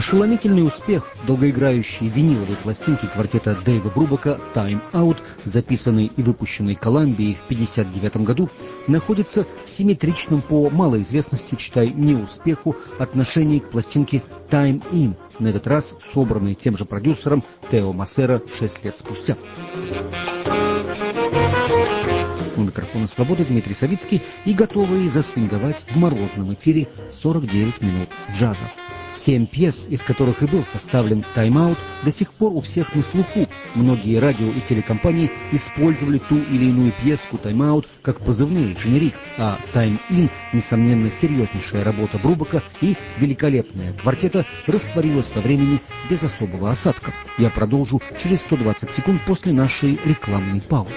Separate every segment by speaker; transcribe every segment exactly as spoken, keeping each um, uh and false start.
Speaker 1: Ошеломительный успех долгоиграющей виниловой пластинки квартета Дэйва Брубака «Time Out», записанной и выпущенной Колумбией в пятьдесят девятом году, находится в симметричном по малоизвестности, читай неуспеху, отношении к пластинке «Time In», на этот раз собранной тем же продюсером Тео Массера шесть лет спустя. У микрофона «Свободы» Дмитрий Савицкий и готовые засвинговать в морозном эфире сорок девять минут джаза. Семь пьес, из которых и был составлен «Time Out», до сих пор у всех на слуху. Многие радио и телекомпании использовали ту или иную пьеску «Time Out» как позывные, дженерик, а «Time In», несомненно, серьезнейшая работа Брубака и великолепная квартета, растворилась во времени без особого осадка. Я продолжу через сто двадцать секунд после нашей рекламной паузы.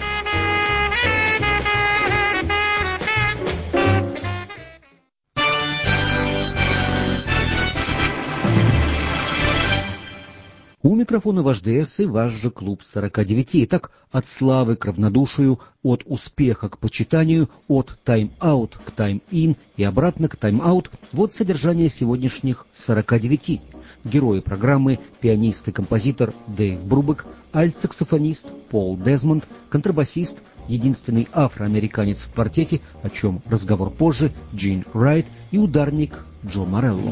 Speaker 1: У микрофона ваш ДС и ваш же клуб сорока девяти. Итак, от славы к равнодушию, от успеха к почитанию, от тайм-аут к тайм-ин и обратно к тайм-аут. Вот содержание сегодняшних сорока девяти. Герои программы — пианист и композитор Дэйв Брубак, альт-саксофонист Пол Дезмонд, контрабасист, единственный афроамериканец в квартете, о чем разговор позже, Джин Райт, и ударник Джо Морелло.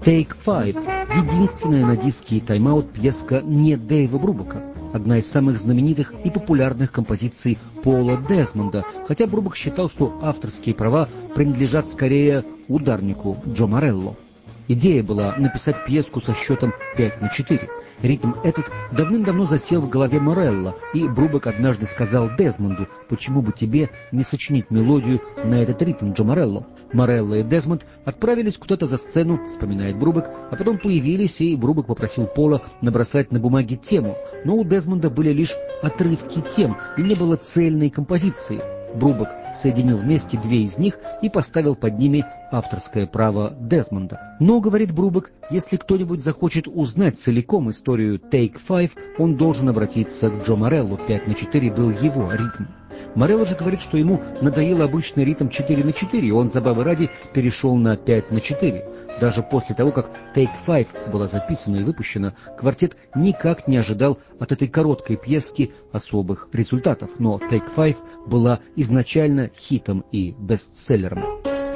Speaker 1: Take Five — единственная на диске Time Out пьеска не Дэйва Брубака, одна из самых знаменитых и популярных композиций Пола Дезмонда, хотя Брубак считал, что авторские права принадлежат скорее ударнику Джо Морелло. Идея была написать пьеску со счетом пять на четыре. Ритм этот давным-давно засел в голове Морелло, и Брубак однажды сказал Дезмонду: «Почему бы тебе не сочинить мелодию на этот ритм, Джо Морелло?» Морелло и Дезмонд отправились куда-то за сцену, вспоминает Брубак, а потом появились, и Брубак попросил Пола набросать на бумаге тему, но у Дезмонда были лишь отрывки тем, и не было цельной композиции. Брубак соединил вместе две из них и поставил под ними авторское право Дезмонда. Но, говорит Брубак, если кто-нибудь захочет узнать целиком историю Take Five, он должен обратиться к Джо Морелло. пять на четыре был его ритм. Морелло же говорит, что ему надоел обычный ритм четыре на четыре, и он, забавы ради, перешел на пять на четыре. Даже после того, как Take Five была записана и выпущена, квартет никак не ожидал от этой короткой пьески особых результатов. Но Take Five была изначально хитом и бестселлером.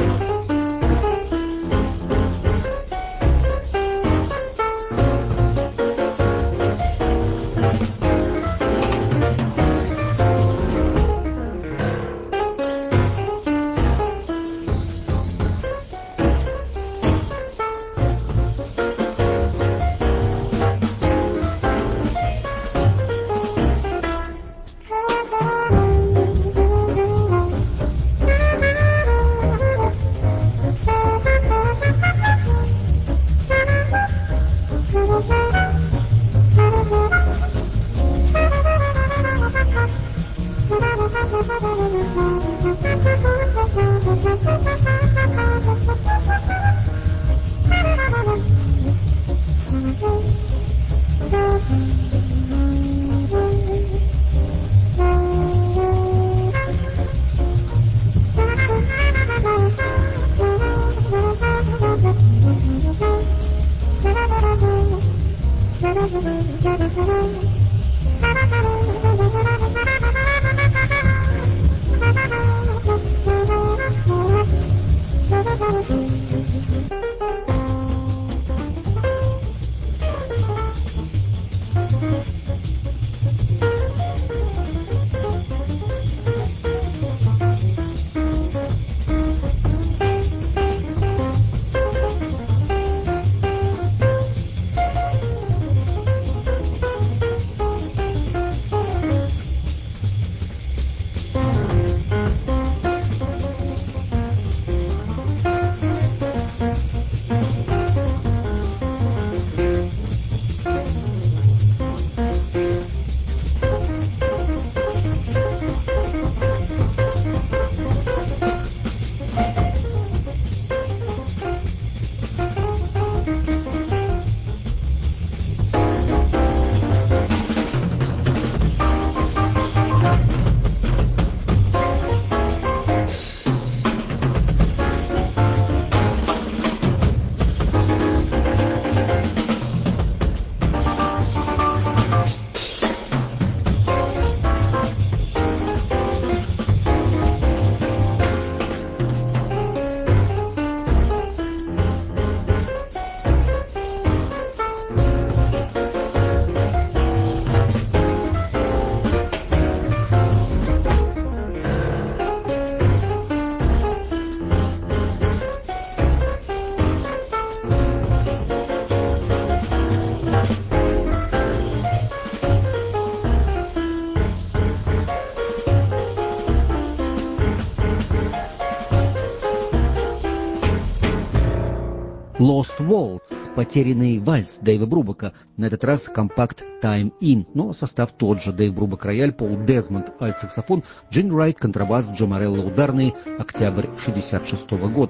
Speaker 1: Lost Waltz, потерянный вальс Дэйва Брубака, на этот раз компакт Time In, но состав тот же: Дэйв Брубак рояль, Пол Дезмонд альт-саксофон, Джин Райт контрабас, Джо Морелло ударные, октябрь шестьдесят шестого года.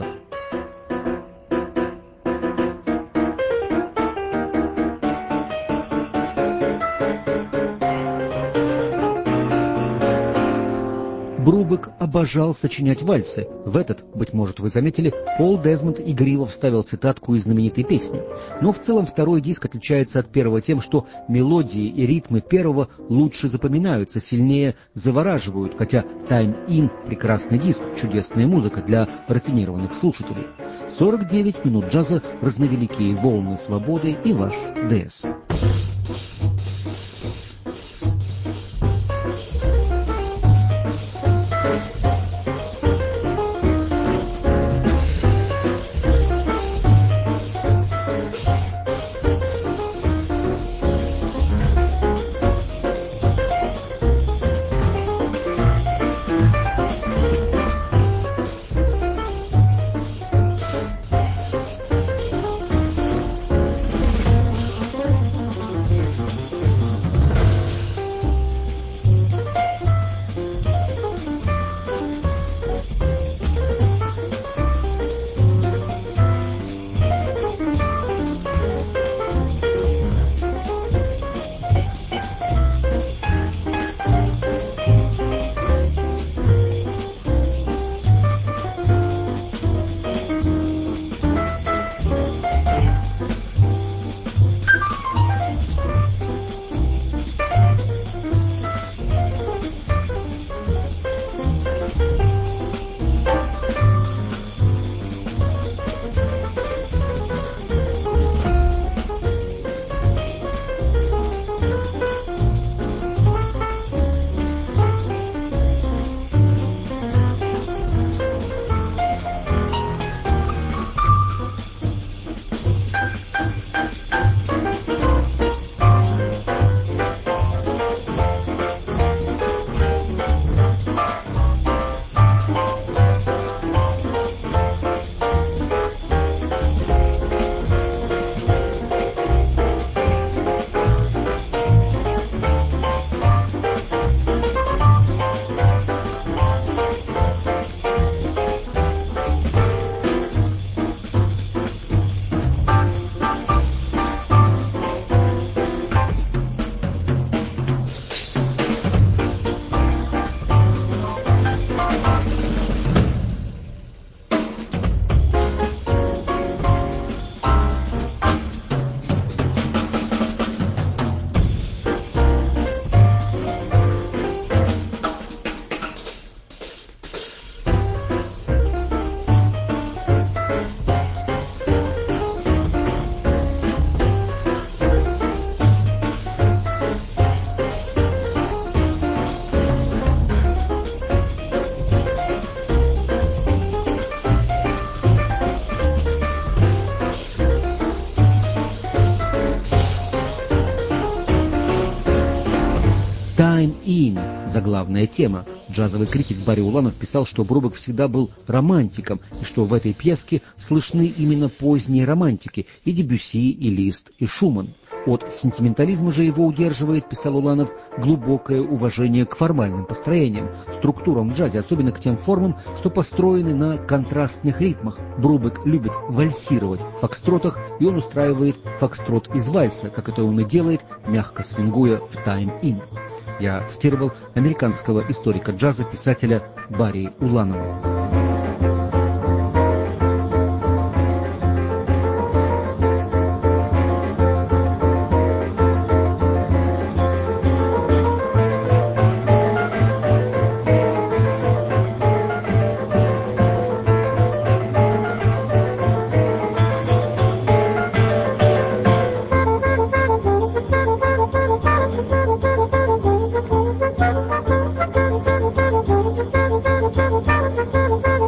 Speaker 1: Брубак обожал сочинять вальсы. В этот, быть может, вы заметили, Пол Дезмонд игриво вставил цитатку из знаменитой песни. Но в целом второй диск отличается от первого тем, что мелодии и ритмы первого лучше запоминаются, сильнее завораживают, хотя Time In — прекрасный диск, чудесная музыка для рафинированных слушателей. сорок девять минут джаза, разновеликие волны свободы и ваш ДС. «Time In» — заглавная тема. Джазовый критик Барри Уланов писал, что Брубек всегда был романтиком, и что в этой пьеске слышны именно поздние романтики — и Дебюсси, и Лист, и Шуман. От сентиментализма же его удерживает, писал Уланов, глубокое уважение к формальным построениям, структурам в джазе, особенно к тем формам, что построены на контрастных ритмах. Брубек любит вальсировать в фокстротах, и он устраивает фокстрот из вальса, как это он и делает, мягко свингуя в «Time In». Я цитировал американского историка джаза, писателя Барри Уланова.
Speaker 2: Thank you.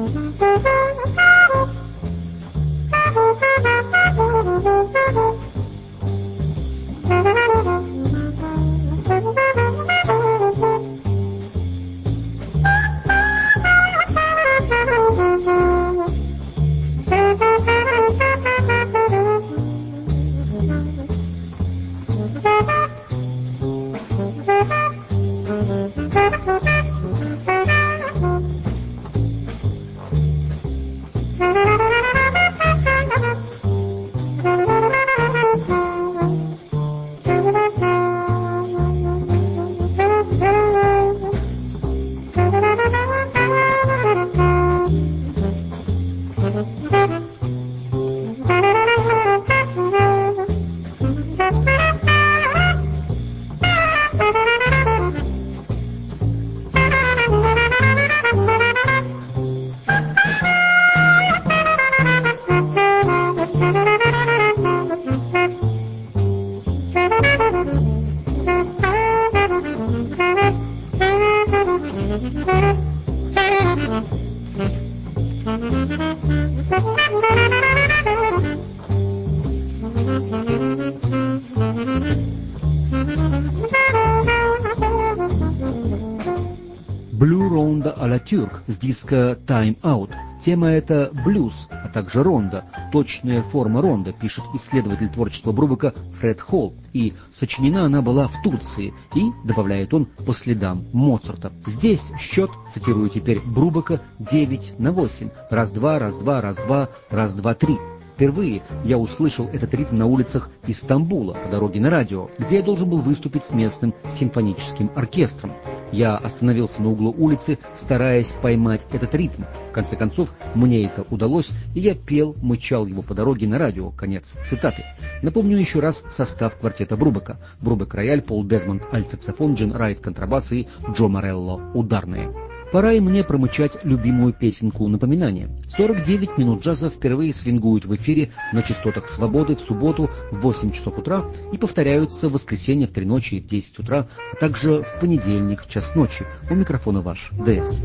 Speaker 1: Blue Ronda à la Turk с диска Time Out. Тема это блюз, а также ронда, точная форма ронда, пишет исследователь творчества Брубака Фред Холл. И сочинена она была в Турции, и, добавляет он, по следам Моцарта. Здесь счет, цитирую теперь Брубака, девять на восемь. Раз-два, раз-два, раз-два, раз-два-три. Впервые я услышал этот ритм на улицах Истамбула по дороге на радио, где я должен был выступить с местным симфоническим оркестром. Я остановился на углу улицы, стараясь поймать этот ритм. В конце концов, мне это удалось, и я пел, мычал его по дороге на радио. Конец цитаты. Напомню еще раз состав квартета Брубака. Брубак рояль, Пол Дезмонд альт-саксофон, Джин Райт контрабас и Джо Морелло ударные. Пора и мне промычать любимую песенку напоминания. сорок девять минут джаза впервые свингуют в эфире на частотах Свободы в субботу в восемь часов утра и повторяются в воскресенье в три ночи и в десять утра, а также в понедельник в час ночи. У микрофона ваш ДС.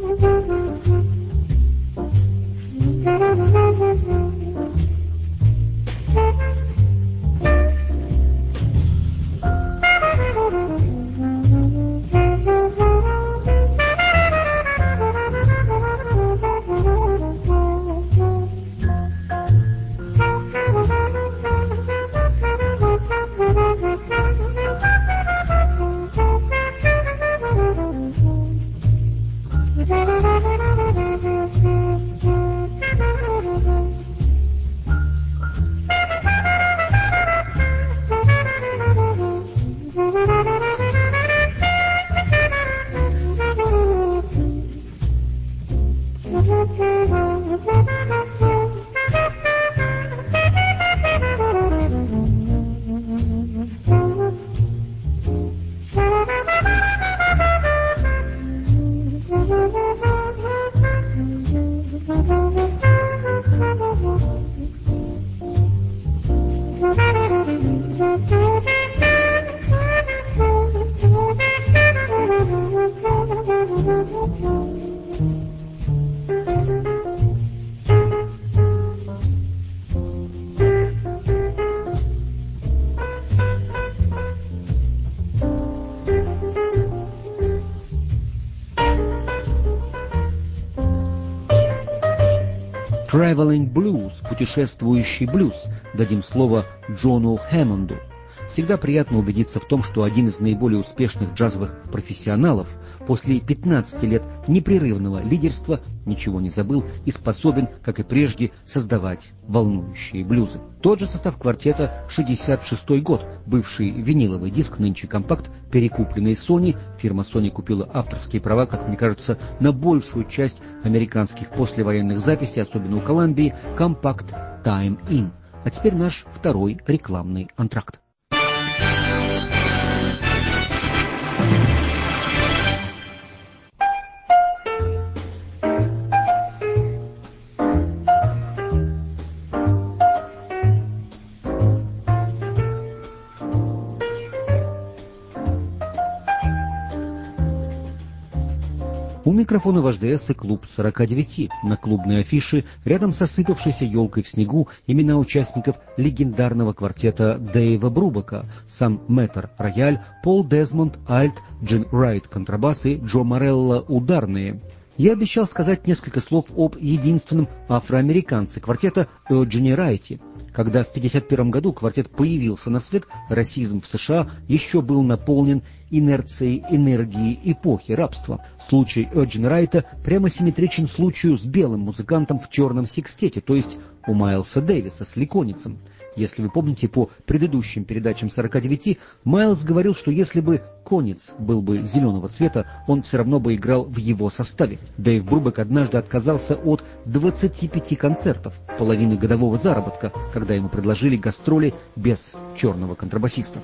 Speaker 1: Traveling Blues, путешествующий блюз. Дадим слово Джону Хэммонду. Всегда приятно убедиться в том, что один из наиболее успешных джазовых профессионалов после пятнадцати лет непрерывного лидерства ничего не забыл и способен, как и прежде, создавать волнующие блюзы. Тот же состав квартета шестьдесят шестой год, бывший виниловый диск, нынче компакт, перекупленный Sony. Фирма Sony купила авторские права, как мне кажется, на большую часть американских послевоенных записей, особенно у Колумбии, компакт Time In. А теперь наш второй рекламный антракт. У микрофона ваш ДС и клуб сорока девяти. На клубной афише, рядом с осыпавшейся елкой в снегу, имена участников легендарного квартета Дэйва Брубака: сам Мэттер — рояль, Пол Дезмонд — альт, Джин Райт — контрабас и Джо Морелло — ударные. Я обещал сказать несколько слов об единственном афроамериканце квартета Эуджени Райте. Когда в пятьдесят первом году квартет появился на свет, расизм в США еще был наполнен инерцией энергии эпохи рабства. Случай Эуджени Райта прямо симметричен случаю с белым музыкантом в черном секстете, то есть у Майлса Дэвиса с Ликонецем. Если вы помните, по предыдущим передачам сорока девяти, Майлз говорил, что если бы Конец был бы зеленого цвета, он все равно бы играл в его составе. Дэйв Брубак однажды отказался от двадцати пяти концертов, половины годового заработка, когда ему предложили гастроли без черного контрабасиста.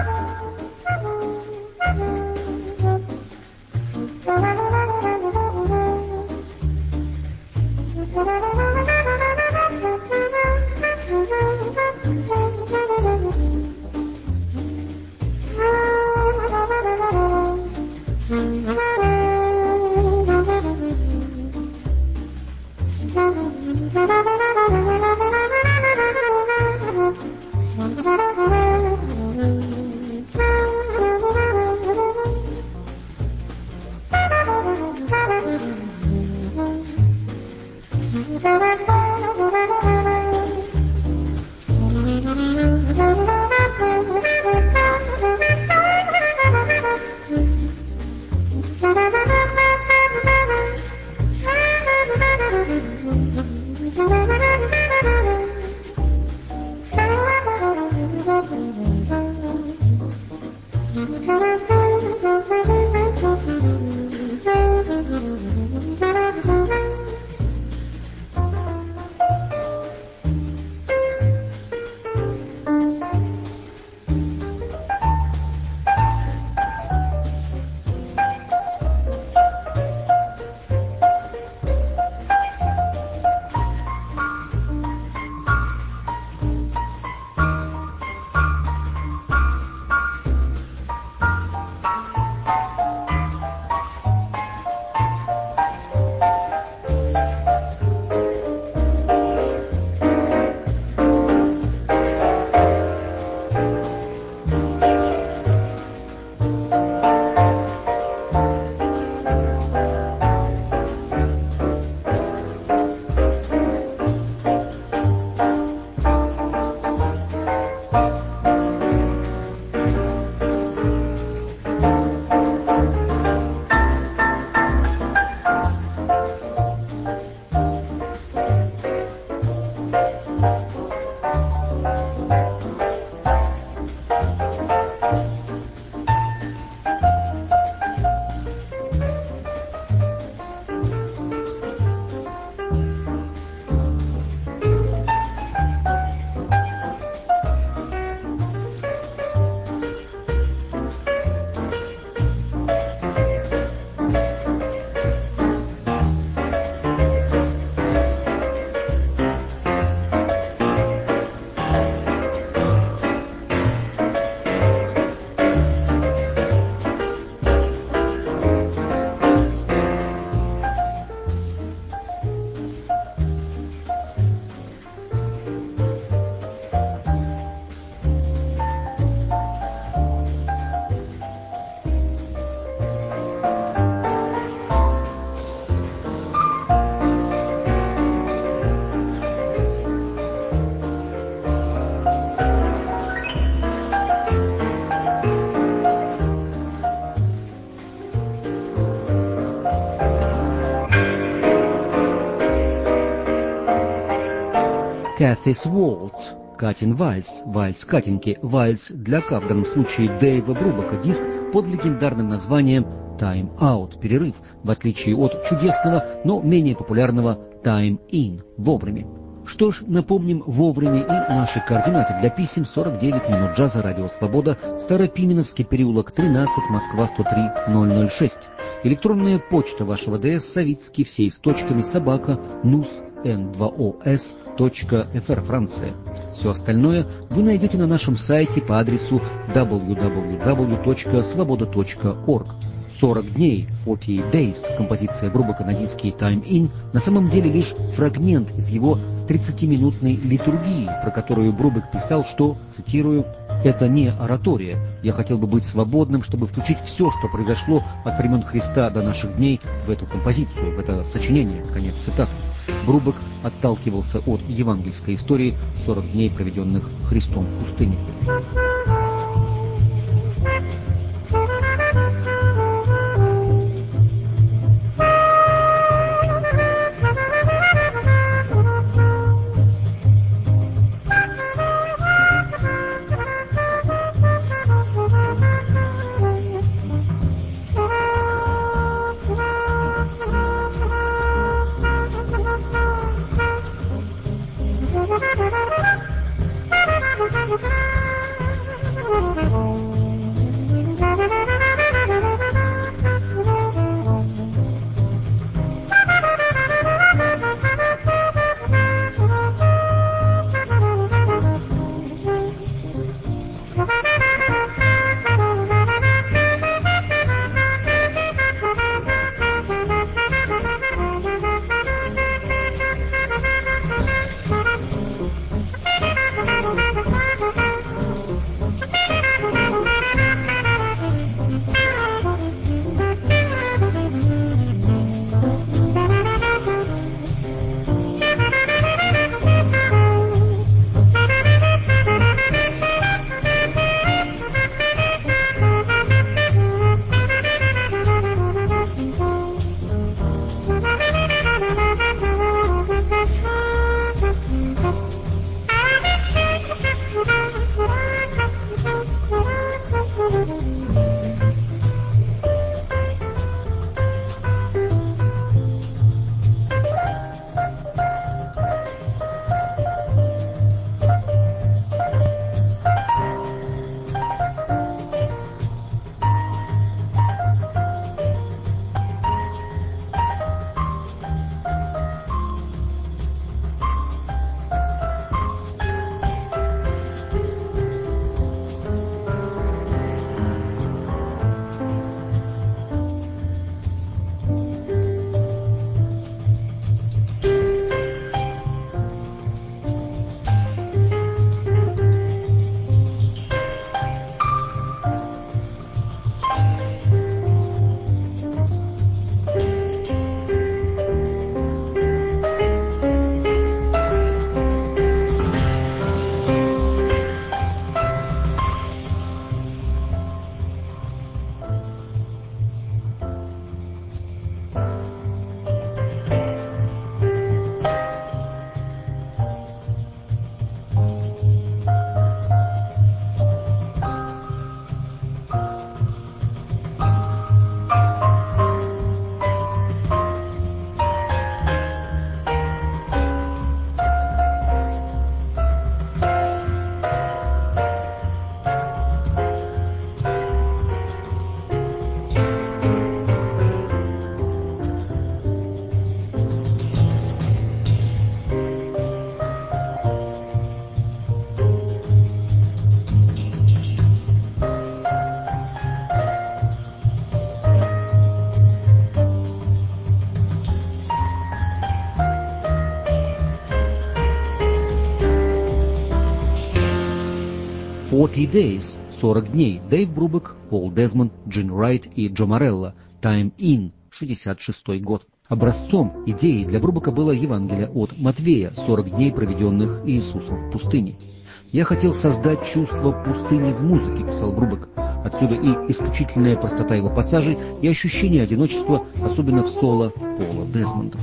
Speaker 1: Cathy's Waltz, Катин вальс, вальс Катеньки, вальс для Ка, в данном случае Дэйва Брубака, диск под легендарным названием Time Out, перерыв, в отличие от чудесного, но менее популярного Time In, вовремя. Что ж, напомним вовремя и наши координаты для писем: сорок девять минут джаза, Радио Свобода, Старопименовский переулок тринадцать, Москва сто три ноль ноль шесть. Электронная почта вашего ДС Савицкий, все с точками, собака, нус, эн два о эс точка эф эр, Франция. Все остальное вы найдете на нашем сайте по адресу дабл ю дабл ю дабл ю точка свобода точка орг. сорок дней, сорок days, композиция Брубака на диске Time In, на самом деле лишь фрагмент из его тридцатиминутной литургии, про которую Брубак писал, что, цитирую, «это не оратория. Я хотел бы быть свободным, чтобы включить все, что произошло от времен Христа до наших дней в эту композицию, в это сочинение». Конец цитаты. Брубак отталкивался от евангельской истории сорок дней, проведенных Христом в пустыне. сорок days, сорок дней, Дэйв Брубак, Пол Дезмонд, Джин Райт и Джо Морелло, Time In, шестьдесят шестой год. Образцом идеи для Брубака было Евангелие от Матвея, сорок дней, проведенных Иисусом в пустыне. «Я хотел создать чувство пустыни в музыке», — писал Брубак. Отсюда и исключительная простота его пассажей, и ощущение одиночества, особенно в соло Пола Дезмонда.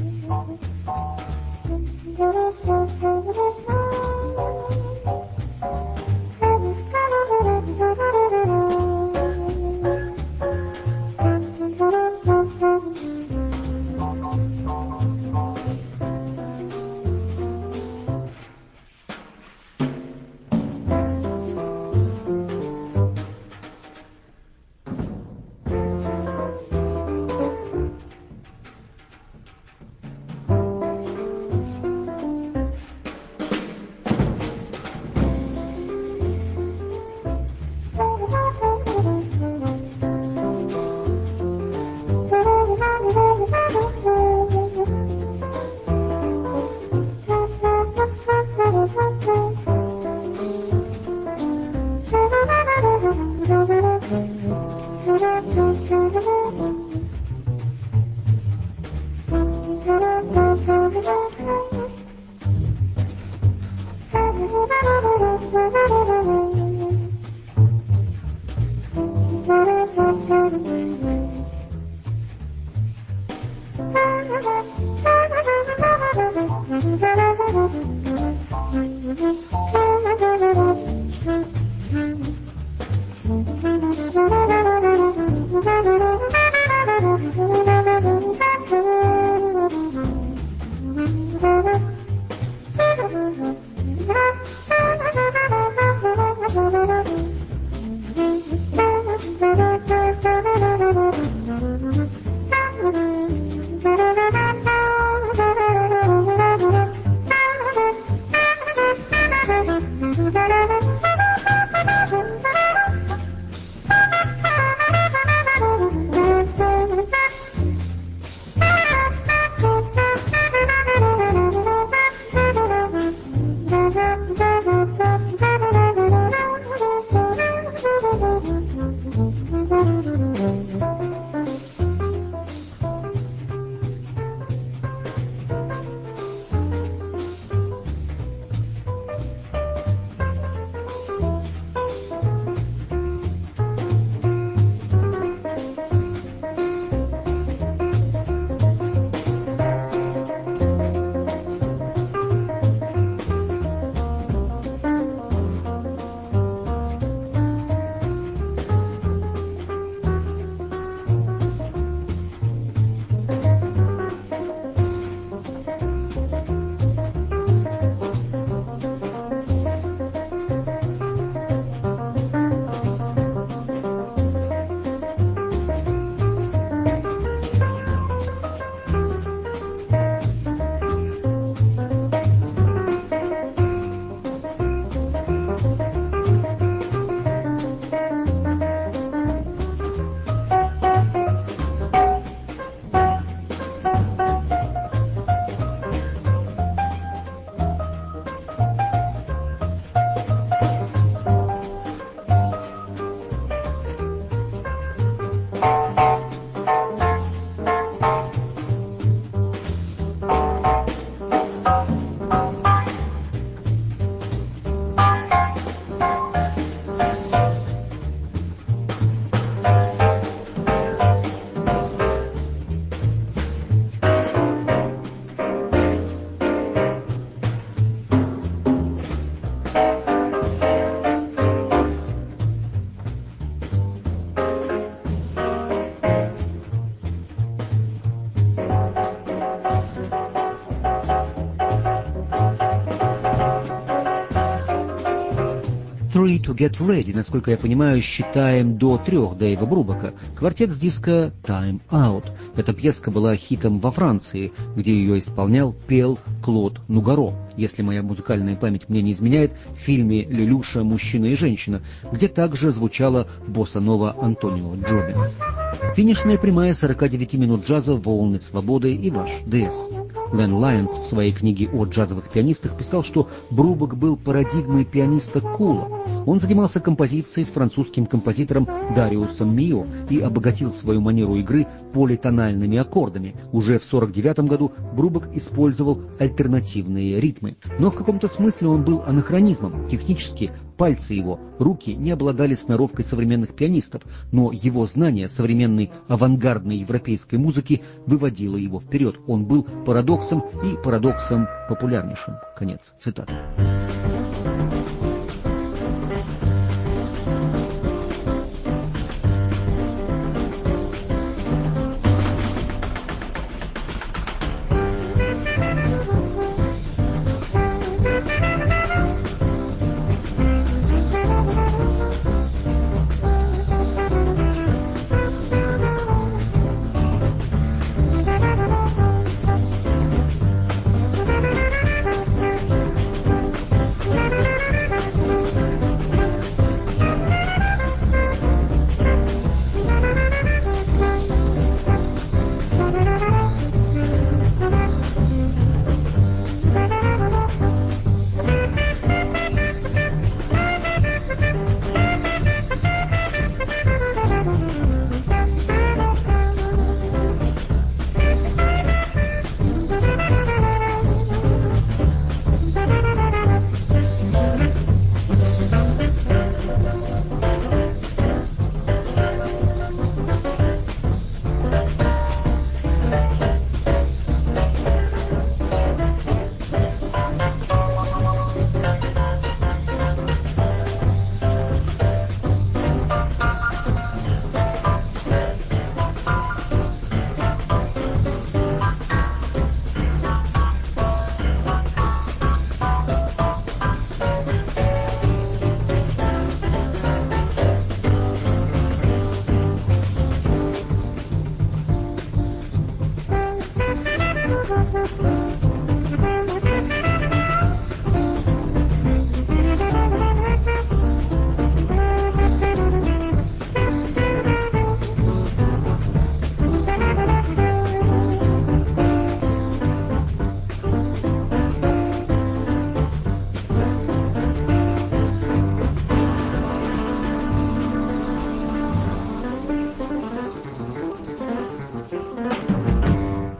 Speaker 1: Three to Get Ready, насколько я понимаю, считаем до трех Дэйва Брубака. Квартет с диска Time Out. Эта пьеска была хитом во Франции, где ее исполнял, пел Клод Нугаро. Если моя музыкальная память мне не изменяет, в фильме «Лелюша. Мужчина и женщина», где также звучала босса-нова Антонио Джоби. Финишная прямая сорок девять минут джаза, волны свободы и ваш ДС. Лэн Лайонс в своей книге о джазовых пианистах писал, что Брубак был парадигмой пианиста Кула. Он занимался композицией с французским композитором Дариусом Мио и обогатил свою манеру игры политональными аккордами. Уже в сорок девятом году Брубак использовал альтернативные ритмы. Но в каком-то смысле он был анахронизмом. Технически пальцы его, руки не обладали сноровкой современных пианистов, но его знание современной авангардной европейской музыки выводило его вперед. Он был парадоксом и парадоксом популярнейшим. Конец цитаты.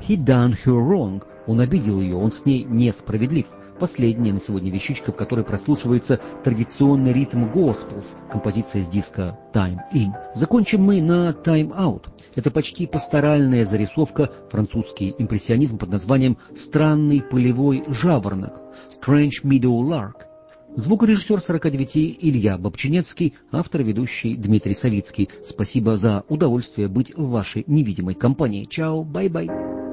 Speaker 1: He done her wrong. Он обидел ее, он с ней несправедлив. Последняя на сегодня вещичка, в которой прослушивается традиционный ритм Gospels, композиция с диска Time In. Закончим мы на Time Out. Это почти пасторальная зарисовка, французский импрессионизм под названием «Странный полевой жаворонок» Strange Meadow Lark. Звукорежиссер сорока девяти Илья Бобчинецкий, автор и ведущий Дмитрий Савицкий. Спасибо за удовольствие быть в вашей невидимой компании. Чао, бай-бай.